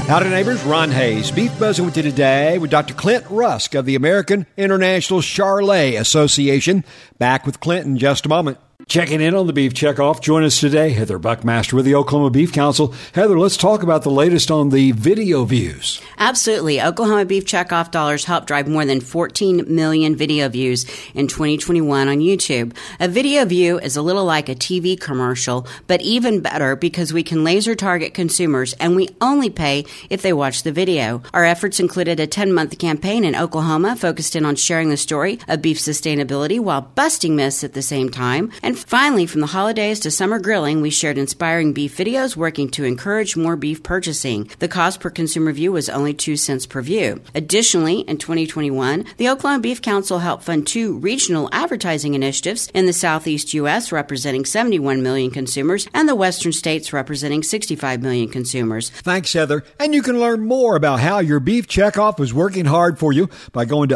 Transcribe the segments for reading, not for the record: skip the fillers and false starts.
Howdy, neighbors. Ron Hayes. Beef Buzzing with you today with Dr. Clint Rusk of the American International Charolais Association. Back with Clint in just a moment. Checking in on the Beef Checkoff. Join us today, Heather Buckmaster with the Oklahoma Beef Council. Heather, let's talk about the latest on the video views. Absolutely. Oklahoma Beef Checkoff dollars helped drive more than 14 million video views in 2021 on YouTube. A video view is a little like a TV commercial, but even better because we can laser target consumers and we only pay if they watch the video. Our efforts included a 10-month campaign in Oklahoma focused in on sharing the story of beef sustainability while busting myths at the same time. And finally, from the holidays to summer grilling, we shared inspiring beef videos working to encourage more beef purchasing. The cost per consumer view was only 2 cents per view. Additionally, in 2021, the Oklahoma Beef Council helped fund 2 regional advertising initiatives in the Southeast U.S. representing 71 million consumers and the Western states representing 65 million consumers. Thanks, Heather. And you can learn more about how your beef checkoff is working hard for you by going to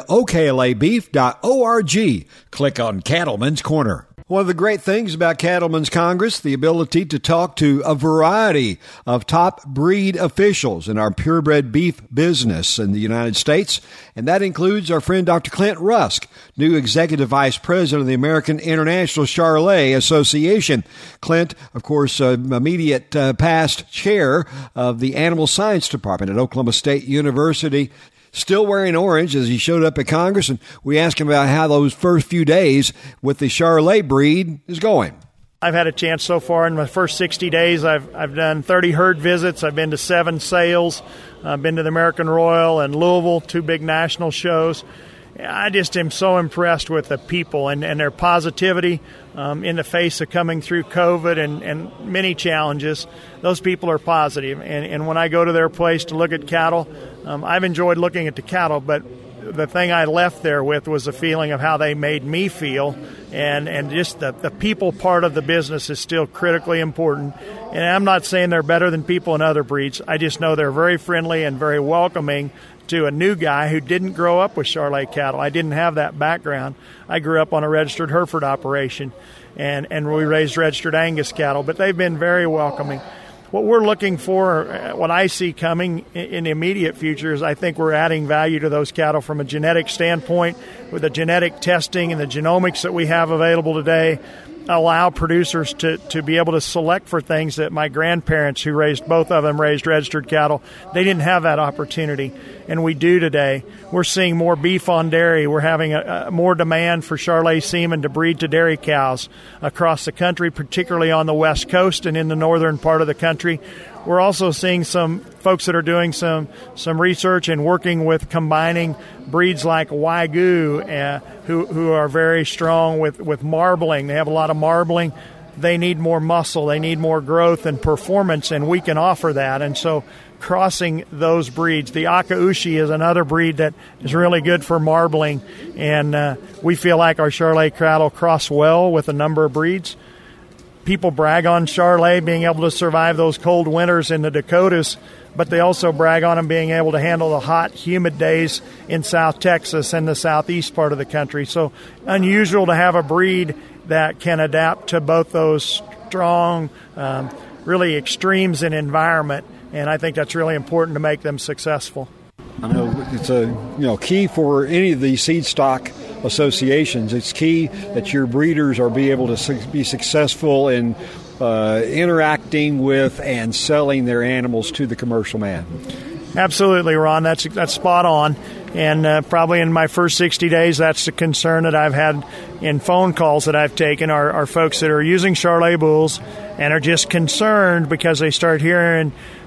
oklabeef.org. Click on Cattleman's Corner. One of the great things about Cattlemen's Congress, the ability to talk to a variety of top breed officials in our purebred beef business in the United States. And that includes our friend Dr. Clint Rusk, new Executive Vice President of the American International Charolais Association. Clint, of course, immediate past chair of the Animal Science Department at Oklahoma State University. Still wearing orange as he showed up at Congress, and we asked him about how those first few days with the Charolais breed is going. I've had a chance so far in my first 60 days. I've done 30 herd visits. I've been to 7 sales. I've been to the American Royal and Louisville, 2 big national shows. I just am so impressed with the people and their positivity in the face of coming through COVID and many challenges. Those people are positive. And when I go to their place to look at cattle, I've enjoyed looking at the cattle, but the thing I left there with was a feeling of how they made me feel. And just the people part of the business is still critically important. And I'm not saying they're better than people in other breeds. I just know they're very friendly and very welcoming to a new guy who didn't grow up with Charolais cattle. I didn't have that background. I grew up on a registered Hereford operation, and we raised registered Angus cattle, but they've been very welcoming. What we're looking for, what I see coming in the immediate future, is I think we're adding value to those cattle from a genetic standpoint with the genetic testing and the genomics that we have available today. Allow producers to be able to select for things that my grandparents, who raised both of them, raised registered cattle. They didn't have that opportunity, and we do today. We're seeing more beef on dairy. We're having more demand for Charolais semen to breed to dairy cows across the country, particularly on the West Coast and in the northern part of the country. We're also seeing some folks that are doing some research and working with combining breeds like Wagyu, who are very strong with marbling. They have a lot of marbling. They need more muscle. They need more growth and performance, and we can offer that. And so crossing those breeds. The Akaushi is another breed that is really good for marbling, and we feel like our Charolais cattle cross well with a number of breeds. People brag on Charolais being able to survive those cold winters in the Dakotas, but they also brag on them being able to handle the hot, humid days in South Texas and the southeast part of the country. So unusual to have a breed that can adapt to both those strong, really extremes in environment, and I think that's really important to make them successful. I know it's a key for any of these seed stock associations. It's key that your breeders are be able to be successful in interacting with and selling their animals to the commercial man. Absolutely, Ron. That's spot on. And probably in my first 60 days, that's the concern that I've had in phone calls that I've taken are folks that are using Charolais bulls and are just concerned because they start hearing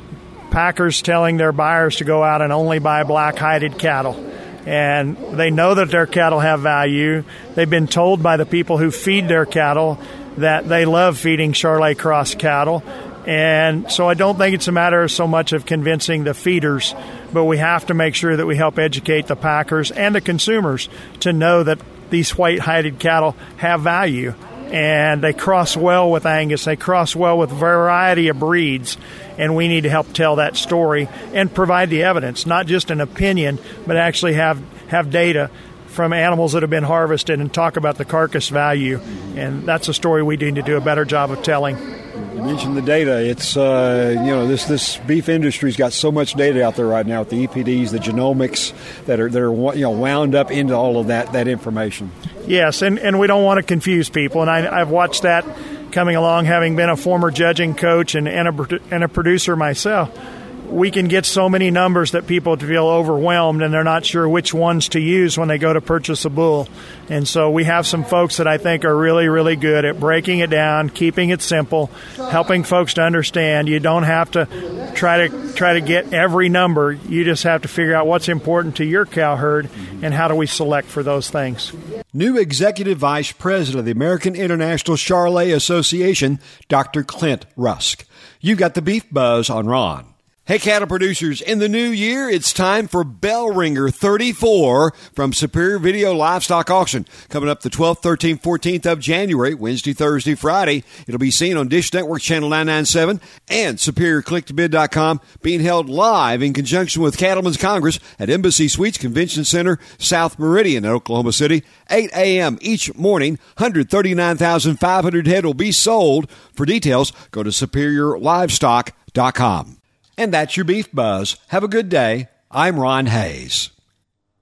packers telling their buyers to go out and only buy black-hided cattle. And they know that their cattle have value. They've been told by the people who feed their cattle that they love feeding Charolais cross cattle. And so I don't think it's a matter so much of convincing the feeders, but we have to make sure that we help educate the packers and the consumers to know that these white-hided cattle have value. And they cross well with Angus. They cross well with a variety of breeds. And we need to help tell that story and provide the evidence, not just an opinion, but actually have data from animals that have been harvested and talk about the carcass value. And that's a story we need to do a better job of telling. You mentioned the data. It's this beef industry's got so much data out there right now with the EPDs, the genomics that are wound up into all of that information. Yes, and we don't want to confuse people. And I've watched that coming along, having been a former judging coach and a producer myself. We can get so many numbers that people feel overwhelmed and they're not sure which ones to use when they go to purchase a bull. And so we have some folks that I think are really, really good at breaking it down, keeping it simple, helping folks to understand. You don't have to try to get every number. You just have to figure out what's important to your cow herd and how do we select for those things. New Executive Vice President of the American International Charolais Association, Dr. Clint Rusk. You got the Beef Buzz on Ron. Hey, cattle producers, in the new year, it's time for Bell Ringer 34 from Superior Video Livestock Auction. Coming up the 12th, 13th, 14th of January, Wednesday, Thursday, Friday. It'll be seen on Dish Network Channel 997 and SuperiorClickToBid.com, being held live in conjunction with Cattlemen's Congress at Embassy Suites Convention Center, South Meridian in Oklahoma City. 8 a.m. each morning, 139,500 head will be sold. For details, go to SuperiorLivestock.com. And that's your Beef Buzz. Have a good day. I'm Ron Hayes.